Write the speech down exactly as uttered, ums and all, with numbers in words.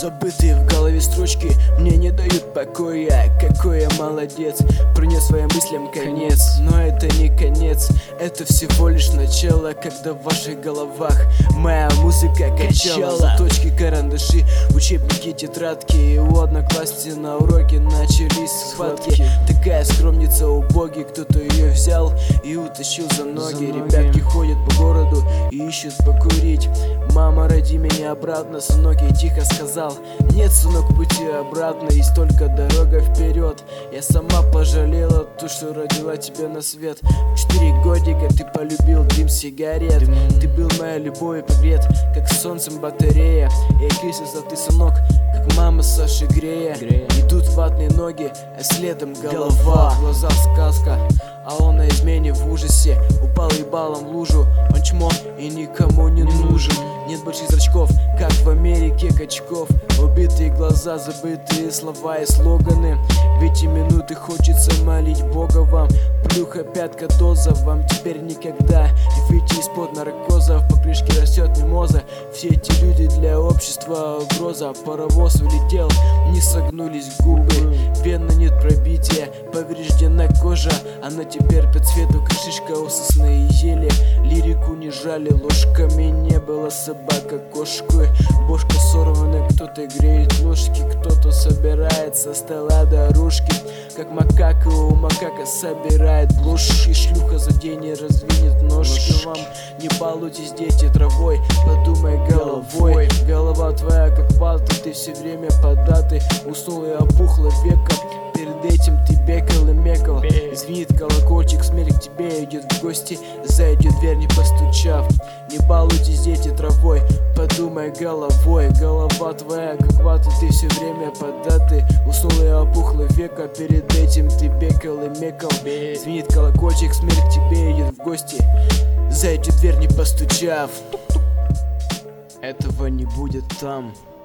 Забытые в голове строчки мне не дают покоя. Какой я молодец, принес своим мыслям конец. Но это не конец, это всего лишь начало, когда в ваших головах моя музыка качала. Заточки, карандаши, учебники, тетрадки, и у одноклассницы на уроке начались схватки. Такая скромница убогий, кто-то ее взял и утащил за ноги. Ребятки ходят по городу и ищут покурить. Мама, роди меня обратно, сынок, я тихо сказал: нет, сынок, пути обратно, есть только дорога вперед. Я сама пожалела то, что родила тебя на свет. В четыре годика ты полюбил дым сигарет. Ты был моя любовь и привет, как солнцем батарея. Я крестился, ты, сынок, как мама Саши Грея. Идут ватные ноги, а следом голова. В глазах сказка, а он на измене в ужасе. Упал ебалом в лужу, он чмо и никому не нужен. Нет больших зрачков, как в Америке качков. Убитые глаза, забытые слова и слоганы. В эти минуты хочется молить Бога вам. Плюха, пятка, доза, вам теперь никогда не выйти из-под наркоза. В покрышке растет мимоза. Все эти люди для общества угроза. Паровоз улетел, не согнулись губы. Вена нет пробития, повреждена кожа. Она теперь по цвету, как шишка у сосны и ели. Лирику не жали, ложками не было, собака кошку. Бошка сорвана, кто-то греет ложки, кто-то собирает со стола дорожки. Как макака у макака собирает блошки. Шлюха за день не раздвинет ножки вам. Не балуйтесь, дети, травой, подумай головой. Голова твоя как вата, ты все время податый. Уснул и опухла века, перед этим ты бекал и мекал. Звенит колокольчик, смерть к тебе идет в гости. Зайдет в дверь, не постучав. Не балуйтесь, дети, травой, подумай головой. Голова твоя как вата, ты все время податый. Уснул и опухла века, перед этим ты бекал и мекал. Звенит колокольчик, смерть к тебе идет в гости. Зайдет в дверь, не постучав. Этого не будет там.